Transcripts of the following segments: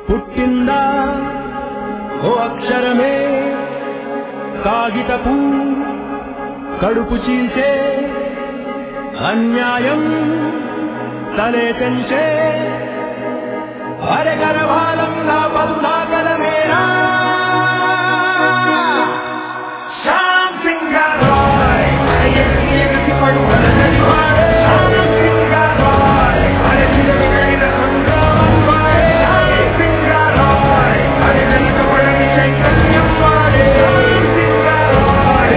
పుట్టిందా ఓ అక్షరమే కాగితపు కడుపు చీల్చే అన్యాయం తలే తెంచే అరే గర్భాలంగా పదునాకల మేరా శ్యామ్ సింగ్ రాయ్ ఎగసి పడు శ్యామ్ సింగ్ రాయ్ అరే చిరవిన సంగ్రామం వాడే శ్యామ్ సింగ్ రాయ్ అరే వెనుకబడని చైతన్యం వాడే శ్యామ్ సింగ్ రాయ్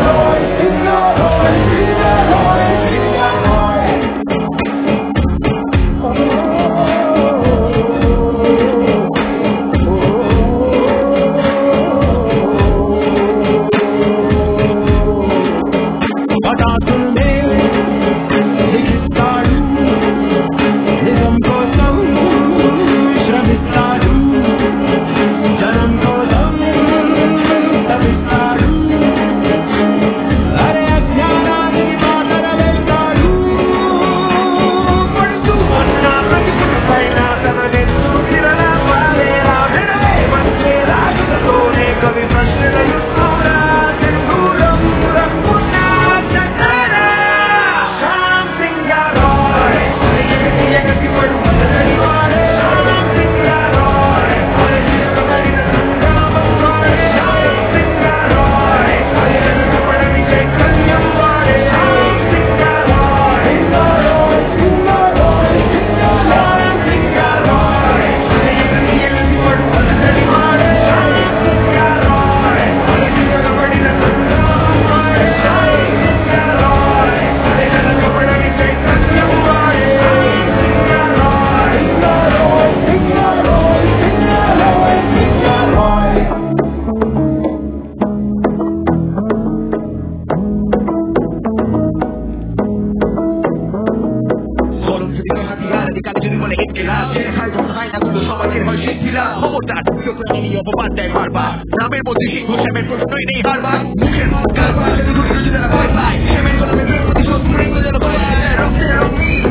নামের মধ্যে হিন্দু শ্যামের প্রশ্নই নেই হারবার মুখের কারবার রক্তের